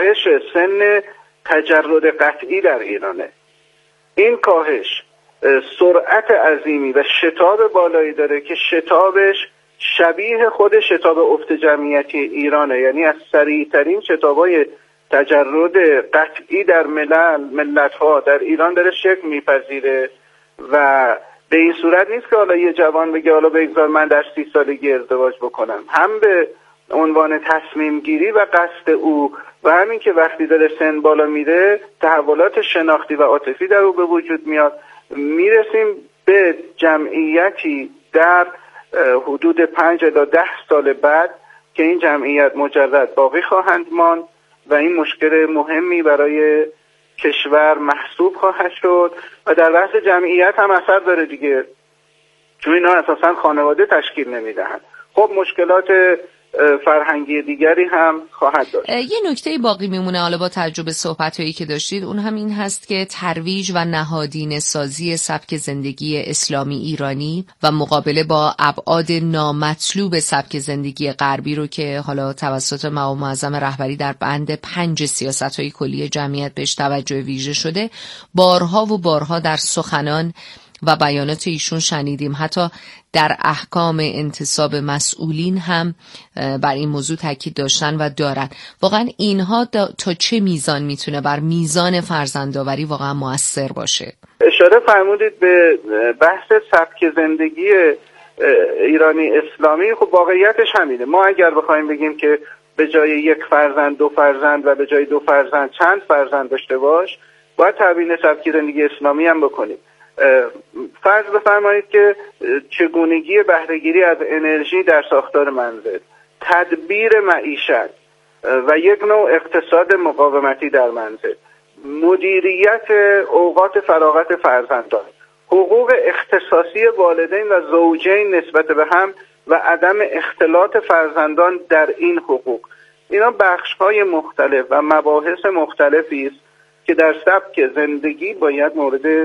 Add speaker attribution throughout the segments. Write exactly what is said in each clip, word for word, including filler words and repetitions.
Speaker 1: کاهش سن تجرد قطعی در ایرانه. این کاهش سرعت عظیمی و شتاب بالایی داره که شتابش شبیه خود شتاب افت جمعیتی ایرانه، یعنی از سریعترین شتابای تجرد قطعی در ملل ملت‌ها در ایران داره شکل میپذیره و به این صورت نیست که حالا یه جوان بگه حالا بگذار من در سی سالگی ازدواج بکنم، هم به عنوان تصمیم گیری و قصد او و همین که وقتی داره سن بالا میره تحولات شناختی و عاطفی در او به وجود میاد، میرسیم به جمعیتی در حدود پنج الی ده سال بعد که این جمعیت مجرد باقی خواهند ماند و این مشکل مهمی برای کشور محسوب خواهد شد و در بحث جمعیت هم اثر داره دیگه، چون اینا اساسا خانواده تشکیل نمیدهند. خب مشکلات فرهنگی دیگری هم خواهد داشت.
Speaker 2: یه نکته باقی میمونه حالا با تجربه صحبت‌هایی که داشتید، اون هم این هست که ترویج و نهادینه سازی سبک زندگی اسلامی ایرانی و مقابله با ابعاد نامطلوب سبک زندگی غربی رو که حالا توسط مقام معظم رهبری در بند پنج سیاست‌های کلی جمعیت بهش توجه ویژه شده، بارها و بارها در سخنان و بیانات ایشون شنیدیم. حتی در احکام انتصاب مسئولین هم بر این موضوع تاکید داشتن و دارن. واقعا اینها تا چه میزان میتونه بر میزان فرزندآوری واقعا مؤثر باشه؟
Speaker 1: اشاره فرمودید به بحث سبک زندگی ایرانی اسلامی. خب واقعیتش همینه. ما اگر بخوایم بگیم که به جای یک فرزند دو فرزند و به جای دو فرزند چند فرزند داشته باش، باید تبیین سبک زندگی اسلامی هم بکنیم. فرض بفرمایید که چگونگی بهره‌گیری از انرژی در ساختار منزل، تدبیر معیشت و یک نوع اقتصاد مقاومتی در منزل، مدیریت اوقات فراغت فرزندان، حقوق اختصاصی والدین و زوجین نسبت به هم و عدم اختلاط فرزندان در این حقوق، اینا بخش‌های مختلف و مباحث مختلفی است که در سبک زندگی باید مورد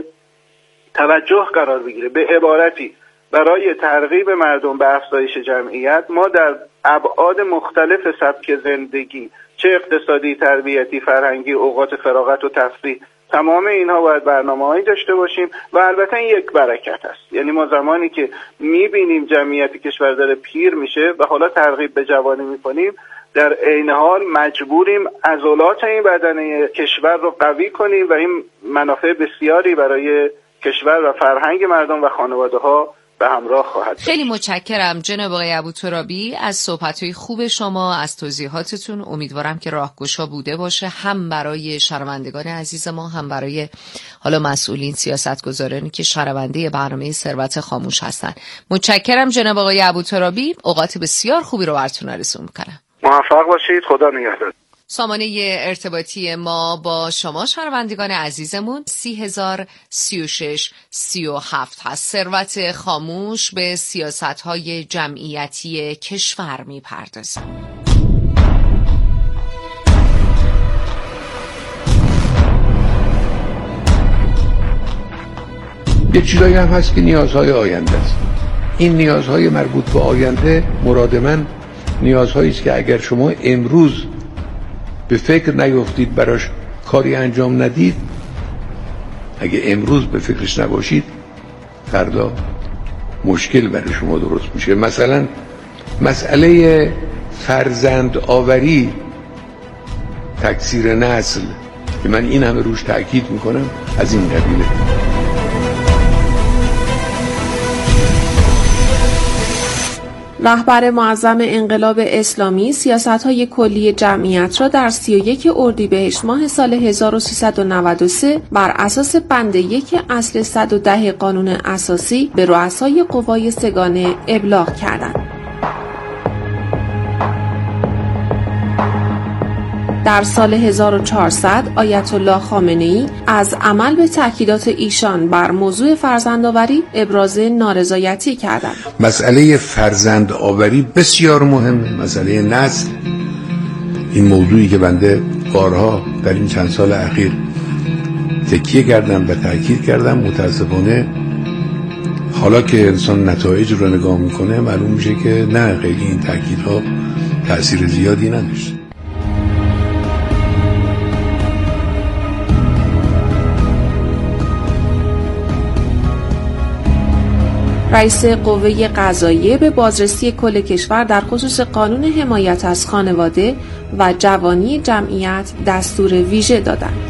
Speaker 1: توجه قرار بگیره. به عبارتی برای ترغیب مردم به افزایش جمعیت ما در ابعاد مختلف سبک زندگی، چه اقتصادی، تربیتی، فرهنگی، اوقات فراغت و تفریح، تمام اینها باید برنامه‌هایی داشته باشیم و البته این یک برکت است. یعنی ما زمانی که می‌بینیم جمعیت کشور داره پیر میشه و حالا ترغیب به جوانی می‌کنیم، در عین حال مجبوریم عضلات این بدنه کشور رو قوی کنیم و این منافع بسیاری برای کشور و فرهنگ مردم و خانواده ها به همراه خواهد.
Speaker 2: خیلی متشکرم جناب آقای ابوترابی از صحبت‌های خوب شما، از توضیحاتتون. امیدوارم که راهگشا بوده باشه هم برای شنوندگان عزیز ما، هم برای حالا مسئولین سیاستگزارانی که شنونده برنامه ثروت خاموش هستن. متشکرم جناب آقای ابوترابی، اوقات بسیار خوبی رو براتون آرزو می‌کنم.
Speaker 1: موفق باشید. خدا نگهدار.
Speaker 2: سامانه ارتباطی ما با شما شنوندگان عزیزمون سی هزار سی و شش سی و هفت هست. ثروت خاموش به سیاست‌های جمعیتی کشور می‌پردازه.
Speaker 3: یه چیزایی هم هست که نیازهای آینده است. این نیازهای مربوط به آینده مراد من نیازهایی است که اگر شما امروز به فکر نیفتید براش کاری انجام ندید، اگه امروز به فکرش نباشید فردا مشکل برای شما درست میشه. مثلا مسئله فرزند آوری، تکثیر نسل که من این همه روش تأکید میکنم، از این قبیله.
Speaker 4: رهبر معظم انقلاب اسلامی سیاست‌های کلی جمعیت را در سی و یک اردیبهشت ماه سال هزار و سیصد و نود و سه بر اساس بند یک اصل صد و ده قانون اساسی به رؤسای قوای سگانه ابلاغ کردند. در سال هزار و چهارصد آیت الله خامنه‌ای از عمل به تاکیدات ایشان بر موضوع فرزندآوری ابراز نارضایتی کردند.
Speaker 3: مسئله فرزندآوری بسیار مهمه، مسئله نسل. این موضوعی که بنده بارها در این چند سال اخیر تکیه کردم و تاکید کردم، متاسفانه حالا که انسان نتایج رو نگاه میکنه معلوم میشه که نه، خیلی این تاکیدها تأثیر زیادی نداشت.
Speaker 4: رئیس قوه قضاییه به بازرسی کل کشور در خصوص قانون حمایت از خانواده و جوانی جمعیت دستور ویژه دادند.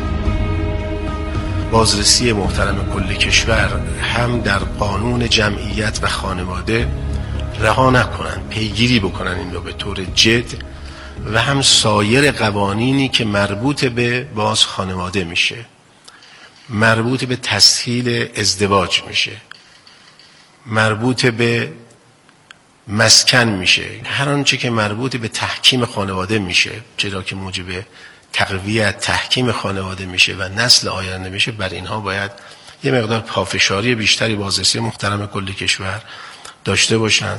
Speaker 5: بازرسی محترم کل کشور هم در قانون جمعیت و خانواده رها نکنن، پیگیری بکنن این رو به طور جد، و هم سایر قوانینی که مربوط به باز خانواده میشه، مربوط به تسهیل ازدواج میشه، مربوط به مسکن میشه، هر آنچه که مربوط به تحکیم خانواده میشه، چرا که موجب تقویت تحکیم خانواده میشه و نسل آینده میشه، بر اینها باید یه مقدار پافشاری بیشتری بازرسی محترم کل کشور داشته باشند.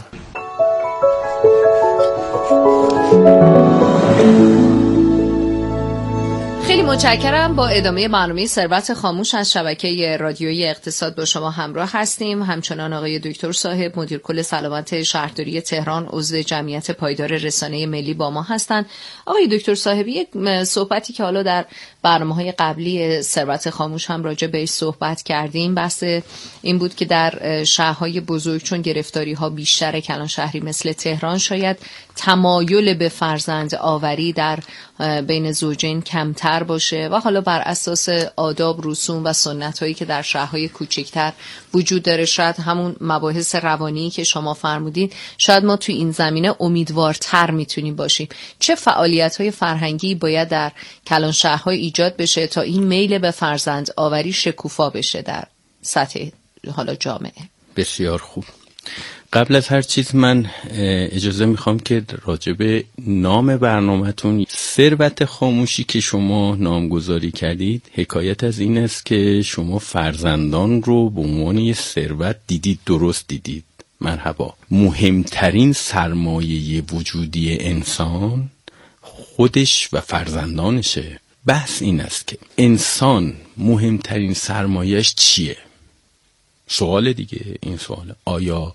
Speaker 2: خیلی متشکرم. با ادامه برنامه ثروت خاموش از شبکه رادیویی اقتصاد با شما همراه هستیم. همچنان آقای دکتر صاحب، مدیر کل سلامت شهرداری تهران، عضو جمعیت پایدار رسانه ملی با ما هستند. آقای دکتر صاحب، یک صحبتی که حالا در برنامه‌های قبلی ثروت خاموش هم راجع بهش صحبت کردیم، بحث این بود که در شهرهای بزرگ چون گرفتاری‌ها بیشتره، کلان شهری مثل تهران شاید تمایل به فرزند آوری در بین زوجین کمتر باشه و حالا بر اساس آداب، رسوم و سنت‌هایی که در شهرهای کوچکتر وجود داره، شاید همون مباحث روانی که شما فرمودین، شاید ما توی این زمینه امیدوارتر میتونیم باشیم. چه فعالیت‌های فرهنگی باید در کلان شهرهای ایجاد بشه تا این میل به فرزند آوری شکوفا بشه در سطح حالا جامعه؟
Speaker 6: بسیار خوب. قبل از هر چیز من اجازه میخوام که راجب نام برنامه‌تون ثروت خاموشی که شما نامگذاری کردید، حکایت از این است که شما فرزندان رو به عنوان یه ثروت دیدید. درست دیدید، مرحبا. مهمترین سرمایه وجودی انسان خودش و فرزندانشه. بحث این است که انسان مهمترین سرمایهش چیه؟ سوال دیگه این سوال. آیا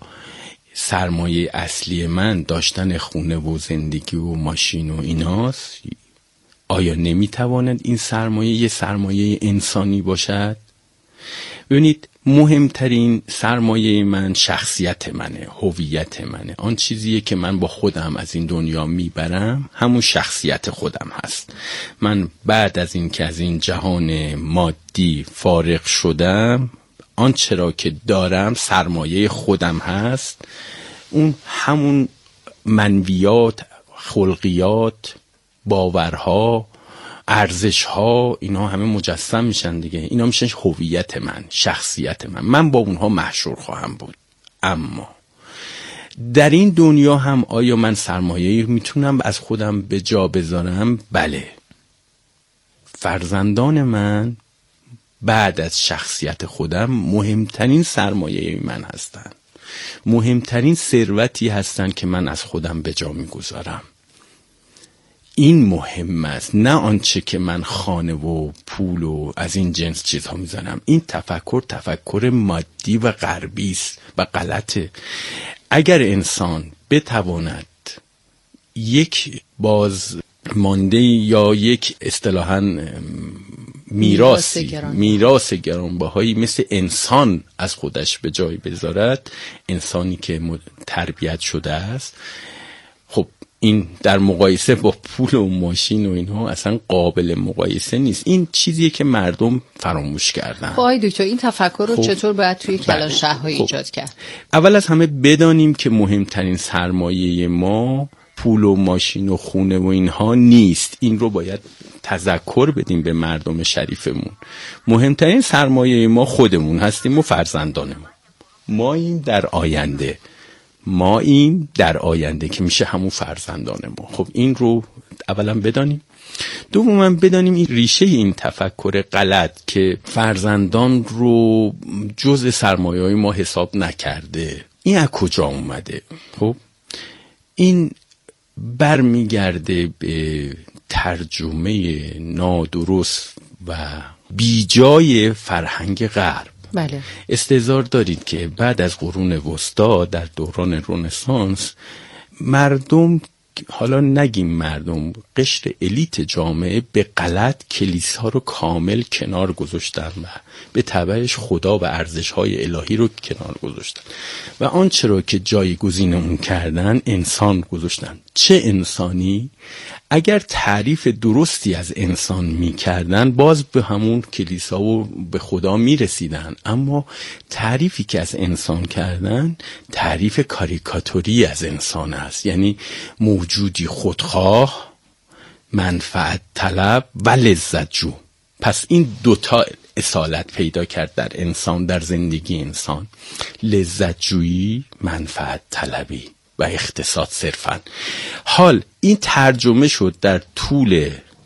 Speaker 6: سرمایه اصلی من داشتن خونه و زندگی و ماشین و ایناست؟ آیا نمیتواند این سرمایه یه سرمایه انسانی باشد؟ ببینید، مهمترین سرمایه من شخصیت منه، هویت منه. آن چیزیه که من با خودم از این دنیا میبرم همون شخصیت خودم هست. من بعد از این که از این جهان مادی فارغ شدم، آن چرا که دارم سرمایه خودم هست، اون همون منویات، خلقیات، باورها، ارزشها، اینا همه مجسم میشن دیگه. اینا میشن هویت من، شخصیت من. من با اونها محشور خواهم بود. اما در این دنیا هم آیا من سرمایه میتونم از خودم به جا بذارم؟ بله. فرزندان من بعد از شخصیت خودم مهمترین سرمایه من هستن، مهمترین ثروتی هستن که من از خودم به جا میگذارم. این مهم است، نه آنچه که من خانه و پول و از این جنس چیزها میزنم. این تفکر تفکر مادی و غربی است و غلطه. اگر انسان بتواند یک باز مانده یا یک اصطلاحاً میراثی میراث گرانبهایی مثل انسان از خودش به جای بذارد، انسانی که تربیت شده است، خب این در مقایسه با پول و ماشین و اینها اصلا قابل مقایسه نیست. این چیزیه که مردم فراموش کردن.
Speaker 2: خب آقای دکتر، این تفکر رو خب چطور باید توی کلان شهرها
Speaker 6: خب
Speaker 2: ایجاد کرد؟
Speaker 6: اول از همه بدانیم که مهمترین سرمایه ما پول و ماشین و خونه و اینها نیست. این رو باید تذکر بدیم به مردم شریفمون. مهمترین سرمایه ما خودمون هستیم و فرزندانمون. ما این در آینده ما این در آینده که میشه همون فرزندان ما. خب این رو اولا بدانیم. دوما بدانیم این ریشه این تفکر غلط که فرزندان رو جزء سرمایه‌های ما حساب نکرده، این از کجا اومده؟ خب این برمیگرده به ترجمه نادرست و بیجای فرهنگ غرب.
Speaker 2: بله.
Speaker 6: استحضار دارید که بعد از قرون وسطا در دوران رنسانس مردم حالا نگیم مردم، قشر الیت جامعه به غلط کلیسا رو کامل کنار گذاشتن و به تبعش خدا و ارزش‌های الهی رو کنار گذاشتن و آنچه را که جایگزین اون کردن انسان گذاشتن. چه انسانی؟ اگر تعریف درستی از انسان می کردن باز به همون کلیسا و به خدا می رسیدن، اما تعریفی که از انسان کردن تعریف کاریکاتوری از انسان است، یعنی موجودی خودخواه، منفعت طلب و لذت جو. پس این دوتا اصالت پیدا کرد در انسان، در زندگی انسان، لذت جویی، منفعت طلبی و اقتصاد صرفاً. حال این ترجمه شد در طول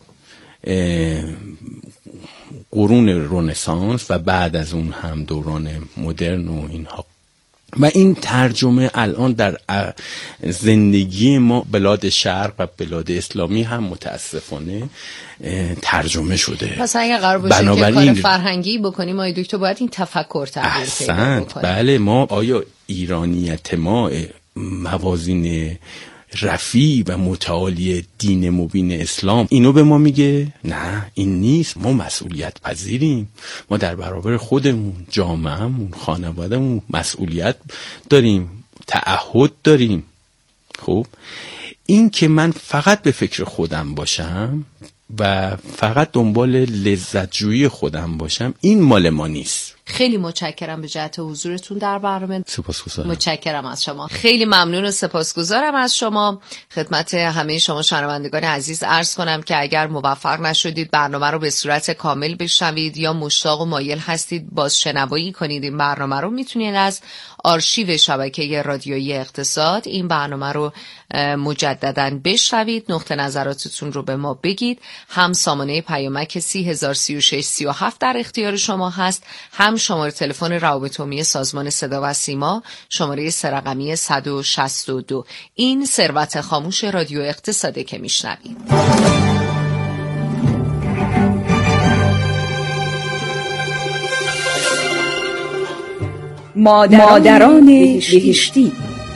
Speaker 6: قرون رنسانس و بعد از اون هم دوران مدرن و اینها، و این ترجمه الان در زندگی ما بلاد شرق و بلاد اسلامی هم متاسفانه ترجمه شده.
Speaker 2: پس اگه قرار باشه که کار فرهنگی بکنیم آیا دکتر باید این تفکر تغییر پیدا بکنه؟
Speaker 6: بله، ما آیا ایرانیت ما موازین رفیع و متعالی دین مبین اسلام اینو به ما میگه؟ نه، این نیست. ما مسئولیت پذیریم، ما در برابر خودمون، جامعهمون، خانوادهمون مسئولیت داریم، تعهد داریم. خب این که من فقط به فکر خودم باشم و فقط دنبال لذت جویی خودم باشم، این مال ما نیست.
Speaker 2: خیلی متشکرم به جهت حضورتون در برنامه.
Speaker 6: سپاسگزارم.
Speaker 2: متشکرم از شما. خیلی ممنون و سپاسگزارم از شما. خدمت همه شما شنوندگان عزیز عرض کنم که اگر موفق نشدید برنامه رو به صورت کامل بشنوید یا مشتاق و مایل هستید بازشنوایی کنید این برنامه رو، میتونید از آرشیو شبکه رادیویی اقتصاد این برنامه رو مجدداً بشنوید. نقطه نظراتتون رو به ما بگید. هم سامانه پیامک سی هزار سی و شش سی و هفت در اختیار شما هست، هم شماره تلفن روابط عمومی سازمان صدا و سیما شماره سه رقمی صد و شصت و دو. این ثروت خاموش رادیو اقتصاده که میشنوید.
Speaker 7: مادران, مادران بهشتی, بهشتی.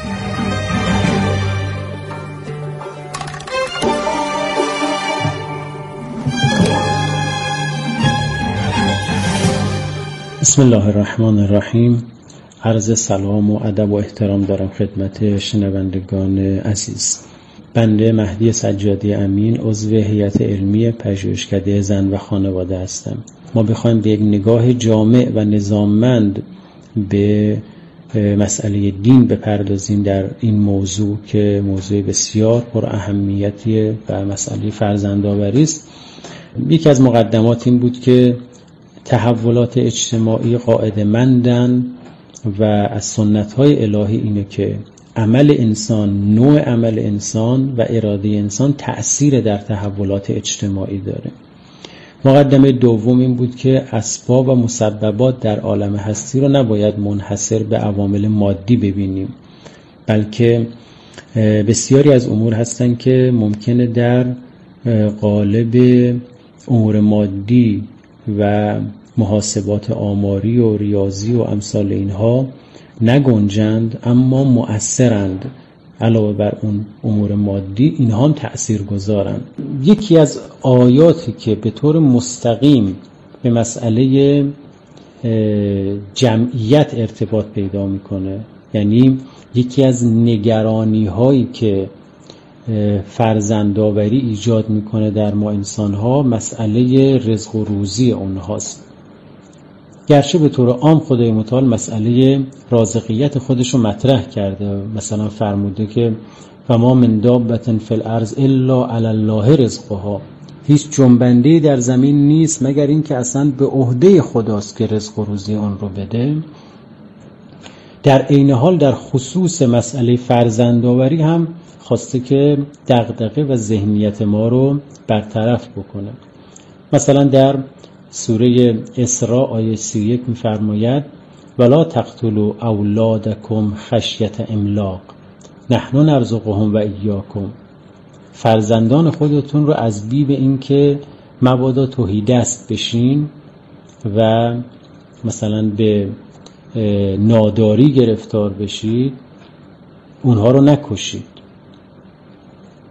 Speaker 8: بسم الله الرحمن الرحیم. عرض سلام و ادب و احترام دارم خدمت شنوندگان عزیز. بنده مهدی سجادی امین، عضو هیئت علمی پژوهشکده زن و خانواده هستم. ما بخوایم به یک نگاه جامع و نظاممند به مسئله دین بپردازیم در این موضوع که موضوع بسیار پر اهمیتیه و مسئله فرزندآوری است، یکی از مقدمات این بود که تحولات اجتماعی قاعده‌مندن و از سنت‌های الهی اینه که عمل انسان، نوع عمل انسان و اراده انسان تأثیر در تحولات اجتماعی داره. مقدمه دوم این بود که اسباب و مسببات در عالم هستی رو نباید منحصر به عوامل مادی ببینیم، بلکه بسیاری از امور هستن که ممکنه در قالب امور مادی و محاسبات آماری و ریاضی و امثال اینها نگنجند، اما مؤثرند. علاوه بر اون امور مادی اینها هم تأثیر گذارند. یکی از آیاتی که به طور مستقیم به مسئله جمعیت ارتباط پیدا میکنه، یعنی یکی از نگرانی هایی که فرزندآوری ایجاد میکنه در ما انسانها، مسئله رزق و روزی اونهاست. گرچه به طور عام خدای متعال مسئله رازقیت خودش رو مطرح کرده، مثلا فرموده که فما من دابة فی الارض الا علی الله رزقها، هیچ جنبنده در زمین نیست مگر این که اصلا به عهده خداست که رزق و روزی اون رو بده. در عین حال در خصوص مسئله فرزندآوری هم خواسته که دغدغه و ذهنیت ما رو برطرف بکنه. مثلا در سوره اسراء آیه سی و یک می‌فرماید ولا تقتلوا اولادکم خشیة املاق نحن نرزقهم و ایاکم، فرزندان خودتون رو از بیم این که مبادا تهیدست بشین و مثلا به ناداری گرفتار بشید، اونها رو نکشید.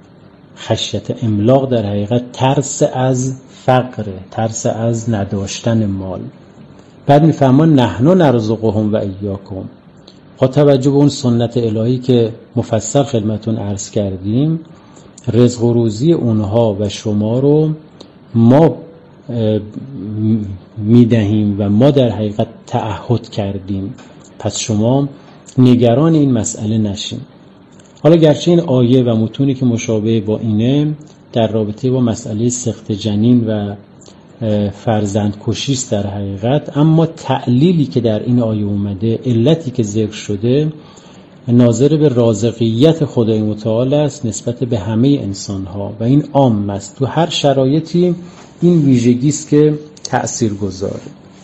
Speaker 8: خشیت املاق در حقیقت ترس از فقر، ترس از نداشتن مال. بعد میفهمان نحن نرزقهم و ایاکم. با توجه به اون سنت الهی که مفصل خدمتون عرض کردیم، رزق و روزی اونها و شما رو ما میدهیم و ما در حقیقت تعهد کردیم، پس شما نگران این مسئله نشین. حالا گرچه این آیه و متونی که مشابه با اینه در رابطه با مسئله سقط جنین و فرزند کشیست در حقیقت، اما تعلیلی که در این آیه اومده، علتی که ذکر شده، ناظر به رازقیت خدای متعال است نسبت به همه انسان ها و این عام است. تو هر شرایطی این ویژگی است که تأثیر گذاره.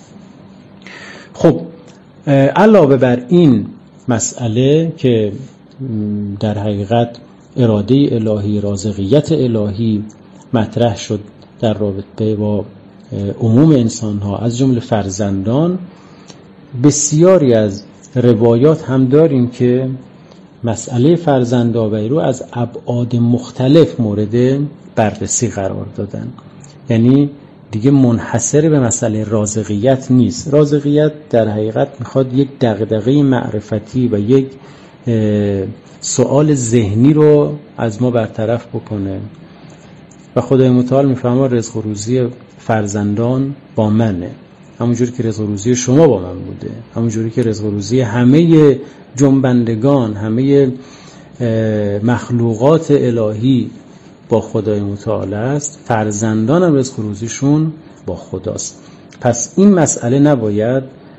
Speaker 8: خب علاوه بر این مسئله که در حقیقت اراده الهی، رازقیت الهی مطرح شد در رابطه با عموم انسان ها از جمله فرزندان، بسیاری از روایات هم داریم که مسئله فرزندآوری رو از ابعاد مختلف مورد بررسی قرار دادن. یعنی دیگه منحصر به مسئله رازقیت نیست. رازقیت در حقیقت میخواد یک دغدغه معرفتی و یک سوال ذهنی رو از ما برطرف بکنه و خدای متعال میفهمه رزق و روزی فرزندان با منه، همونجوری که رزق و روزی شما با من بوده، همونجوری که رزق و روزی همه جنبندگان، همه مخلوقات الهی با خدای متعال است، فرزندان هم رزق و روزیشون با خداست. پس این مسئله نباید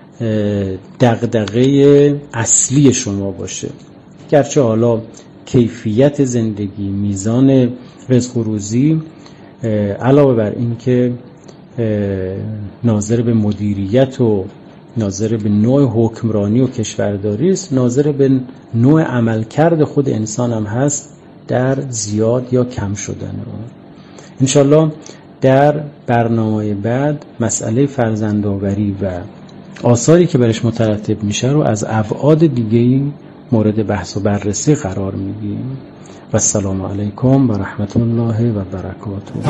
Speaker 8: دغدغه اصلی شما باشه، گرچه حالا کیفیت زندگی، میزان رزق و روزی علاوه بر این که ناظر به مدیریت و ناظر به نوع حکمرانی و کشورداری است، ناظر به نوع عملکرد خود انسان هم هست در زیاد یا کم شدن اون. انشالله در برنامه بعد مسئله فرزندآوری و آثاری که برش مترتب میشه رو از ابعاد دیگه‌ای مورد بحث و بررسی قرار میدیم. و السلام علیکم و رحمت الله و برکاته.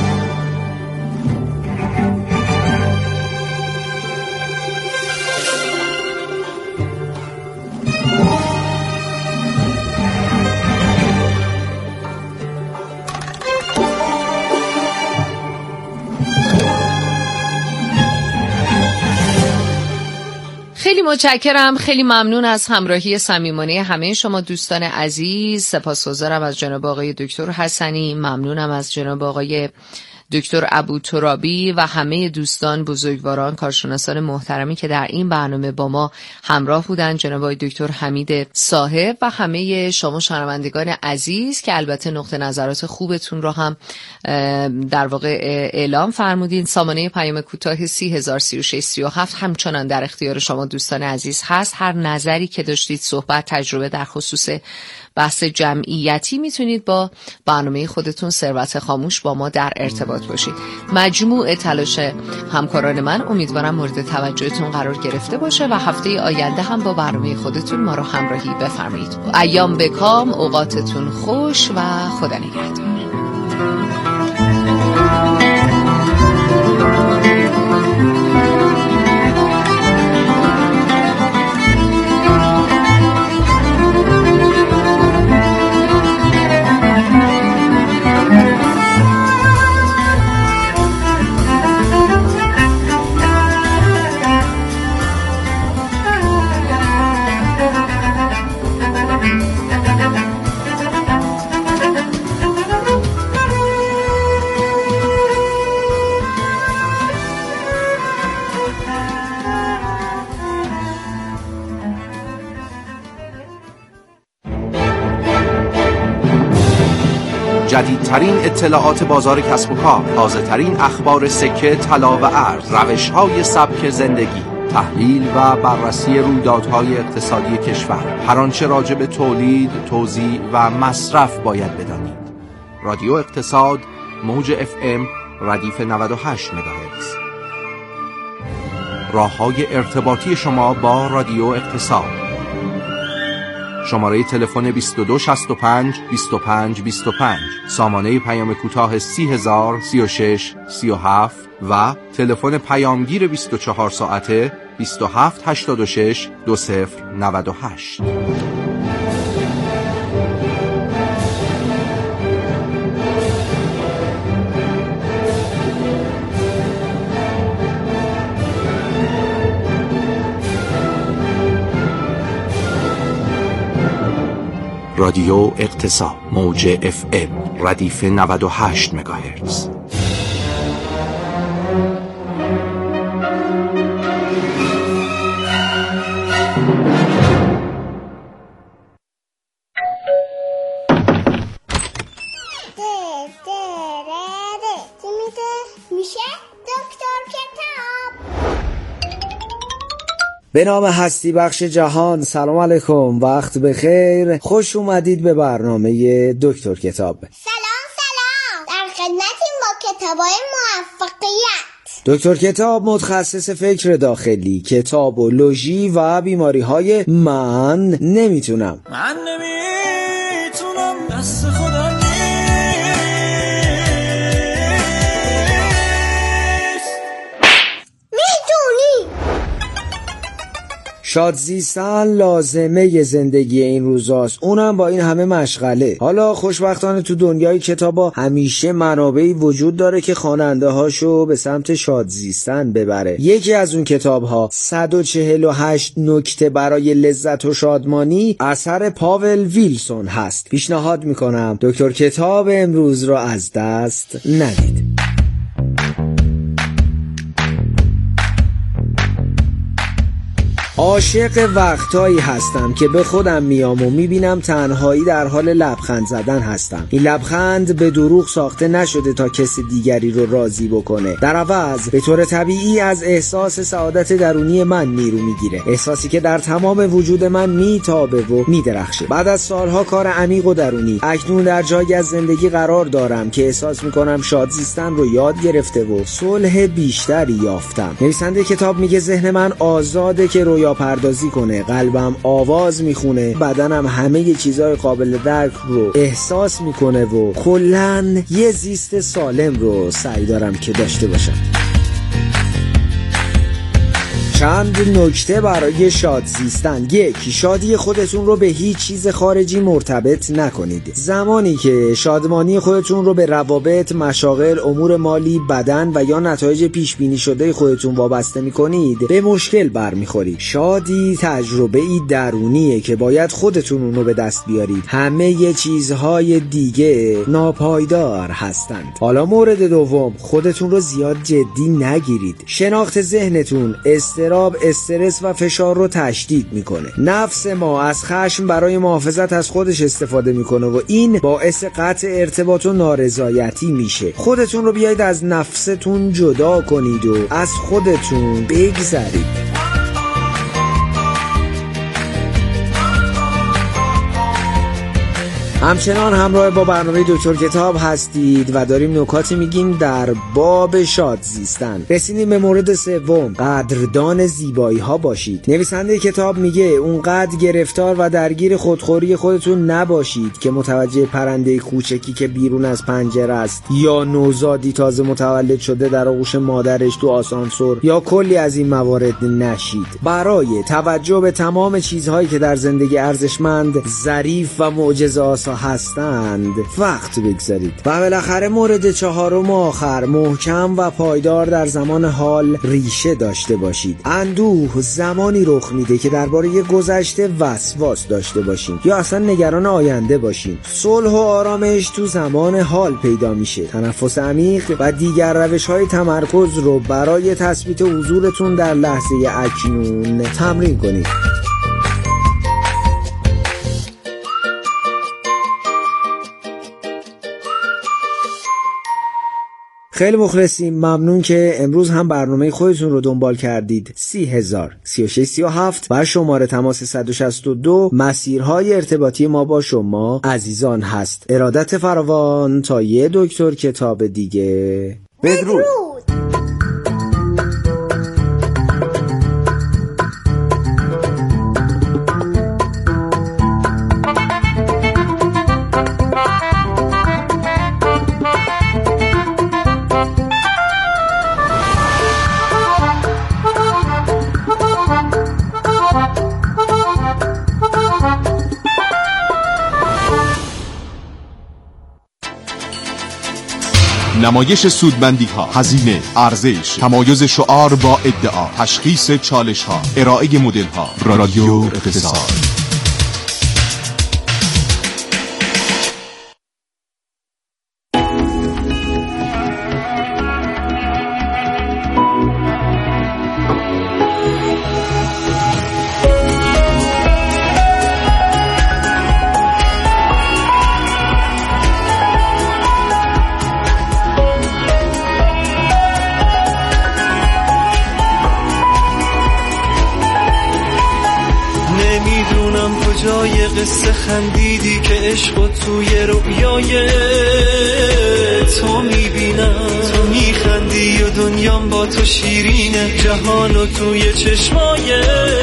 Speaker 2: خیلی متشکرم، خیلی ممنون از همراهی صمیمانه همه شما دوستان عزیز. سپاسگزارم از جناب آقای دکتر حسنی، ممنونم از جناب آقای دکتر ابوترابی و همه دوستان بزرگواران کارشناسان محترمی که در این برنامه با ما همراه بودن، جناب آقای دکتر حمید صاحب و همه شما شنوندگان عزیز که البته نقطه نظرات خوبتون رو هم در واقع اعلام فرمودین. سامانه پیام کوتاه سی هزار سی و شش سی و هفت همچنان در اختیار شما دوستان عزیز هست. هر نظری که داشتید، صحبت، تجربه در خصوص بحث جمعیتی، میتونید با برنامه خودتون ثروت خاموش با ما در ارتباط باشید. مجموع تلاش همکاران من امیدوارم مورد توجهتون قرار گرفته باشه و هفته آینده هم با برنامه خودتون ما رو همراهی بفرمایید. ایام بکام، اوقاتتون خوش و خدا نگهدار.
Speaker 9: جدیدترین اطلاعات بازار کسب و کار، تازه‌ترین اخبار سکه، طلا و ارز، روش‌های سبک زندگی، تحلیل و بررسی رویدادهای اقتصادی کشور، هر آنچه راجع به تولید، توزیع و مصرف باید بدانید. رادیو اقتصاد، موج اف ام، ردیف نود و هشت مگاهرتز. راه‌های ارتباطی شما با رادیو اقتصاد: شماره تلفن بیست و دو شصت و پنج بیست و پنج بیست و پنج، سامانه پیام کوتاه سی هزار سی و شش سی و هفت و تلفن پیامگیر بیست و چهار ساعته بیست و هفت هشتاد و شش دو صفر نود و هشت. رادیو اقتصاد موج اف ام ردیف نود و هشت مگاهرتز.
Speaker 10: به نام هستی بخش جهان، سلام علیکم، وقت بخیر، خوش اومدید به برنامه دکتر کتاب.
Speaker 11: سلام سلام، در خدمتیم با کتابای موفقیت.
Speaker 10: دکتر کتاب متخصص فکر داخلی، کتابولوژی و بیماری های من نمیتونم
Speaker 12: من نمیتونم دست خودم
Speaker 10: شاد زیستن لازمه زندگی این روزاست، اونم با این همه مشغله. حالا خوشبختانه تو دنیای کتابا همیشه منابعی وجود داره که خواننده هاشو به سمت شاد زیستن ببره. یکی از اون کتاب ها صد و چهل و هشت نکته برای لذت و شادمانی اثر پاول ویلسون هست. پیشنهاد میکنم دکتر کتاب امروز رو از دست ندید. عاشق وقتایی هستم که به خودم میام و میبینم تنهایی در حال لبخند زدن هستم. این لبخند به دروغ ساخته نشده تا کسی دیگری رو راضی بکنه، در عوض به طور طبیعی از احساس سعادت درونی من نیرو میگیره، احساسی که در تمام وجود من میتابه و میدرخشه. بعد از سالها کار عمیق و درونی اکنون در جایی از زندگی قرار دارم که احساس میکنم شاد زیستن رو یاد گرفته و صلح بیشتری یافتم. نویسنده کتاب میگه ذهن من آزاده که رو یا پردازی کنه، قلبم آواز میخونه، بدنم همه ی چیزای قابل درک رو احساس میکنه و کلاً یه زیست سالم رو سعی دارم که داشته باشم. چند نکته برای شاد زیستن. یک، شادی خودتون رو به هیچ چیز خارجی مرتبط نکنید. زمانی که شادمانی خودتون رو به روابط، مشاغل، امور مالی، بدن و یا نتایج پیش بینی شده خودتون وابسته میکنید، به مشکل برمیخورید. شادی تجربه ای درونیه که باید خودتون اون رو به دست بیارید. همه ی چیزهای دیگه ناپایدار هستند. حالا مورد دوم، خودتون رو زیاد جدی نگیرید. شناخت ذهنتون استراب، استرس و فشار رو تشدید میکنه. نفس ما از خشم برای محافظت از خودش استفاده میکنه و این باعث قطع ارتباط و نارضایتی میشه. خودتون رو بیایید از نفستون جدا کنید و از خودتون بگذرید. همچنان همراه با برنامه دکتر کتاب هستید و داریم نکاتی میگیم در باب شاد زیستن. رسیدیم به مورد سوم، قدردان زیبایی ها باشید. نویسنده کتاب میگه اونقدر گرفتار و درگیر خودخوری خودتون نباشید که متوجه پرنده کوچکی که بیرون از پنجره است یا نوزادی تازه متولد شده در آغوش مادرش تو آسانسور یا کلی از این موارد نشید. برای توجه به تمام چیزهایی که در زندگی ارزشمند، ظریف و معجزه‌آسا هستند وقت بگذارید. و بالاخره مورد چهارم و آخر، محکم و پایدار در زمان حال ریشه داشته باشید. اندوه زمانی رخ میده که درباره گذشته وسواس داشته باشین یا اصلا نگران آینده باشین. صلح و آرامش تو زمان حال پیدا میشه. تنفس عمیق و دیگر روش‌های تمرکز رو برای تثبیت حضورتون در لحظه اکنون تمرین کنید. خیلی مخلصیم، ممنون که امروز هم برنامه خودتون رو دنبال کردید. سی هزار سی و شش سی و هفت و شماره تماس صد و شصت و دو مسیرهای ارتباطی ما با شما عزیزان هست. ارادت فراوان تا یه دکتر کتاب دیگه. بدرود.
Speaker 13: نمایش سودمندی‌ها، هزینه، ارزش، تمایز شعار با ادعا، تشخیص چالش‌ها، ارائه مدل‌ها. رادیو اقتصاد.
Speaker 12: جای قصه خندیدی که عشق و توی رویای تو میبینم، تو میخندی و دنیام با تو شیرینه، جهان و توی چشمای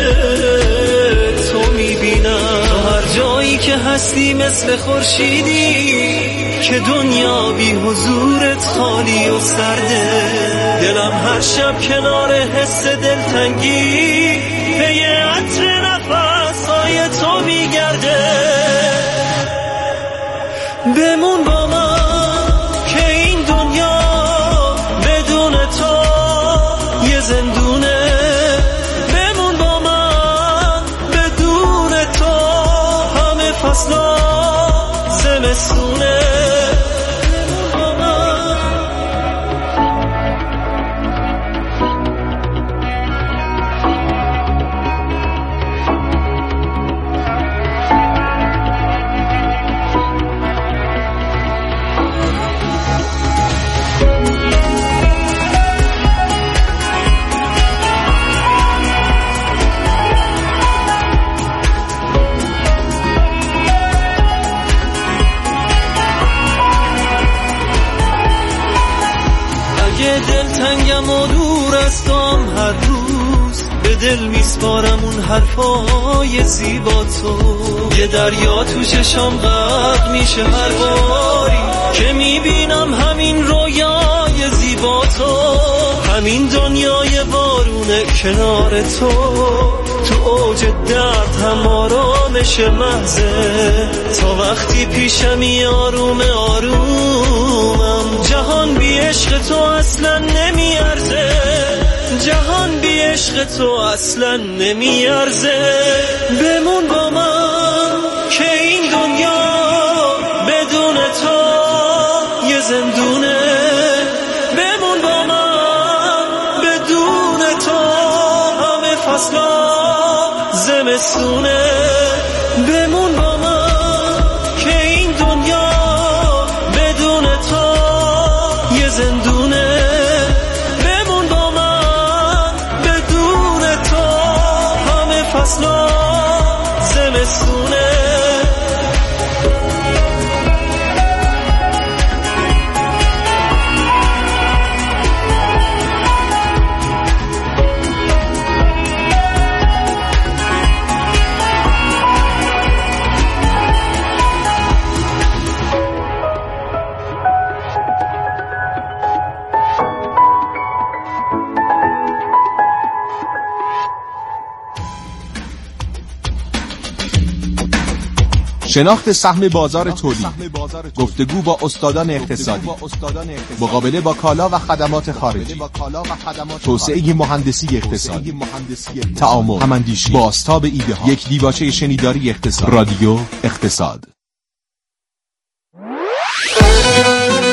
Speaker 12: تو میبینم. تو هر جایی که هستی مثل خورشیدی که دنیا بی حضورت خالی و سرده، دلم هر شب کنار حس دلتنگی به یه عطر نفسای تو میگرده. بمون با من که این دنیا بدون تو یه زندونه، بمون با من بدون تو همه فصلا زمستونه. دلتنگم و دور از توام هر روز به دل میسپارم اون حرفای زیبا تو، یه دریا تو چشام غرق میشه هر باری که میبینم همین رویای زیبا تو، همین دنیای بارونه کنار تو، تو اوج درد هم آرامش محضه، تا وقتی پیشمی آروم آرومم، جهان بی عشق تو اصلا نمیارزه، جهان بی عشق تو اصلا نمیارزه. بمون با من که این دنیا بدون تو یه زندونه، بمون با من بدون تو همه فصلا زمستونه، بمون با من که این دنیا بدون تو یه زندونه، بمون با من بدون تو همه فصلا زمستونه.
Speaker 13: شناخت سهم بازار تولید، گفتگو با استادان اقتصادی، مقابله با کالا و خدمات خارجی، توسعه مهندسی اقتصادی، تعامل، هماندیشی، بازتاب ایده ها، یک دیباچه شنیداری اقتصاد. رادیو اقتصاد.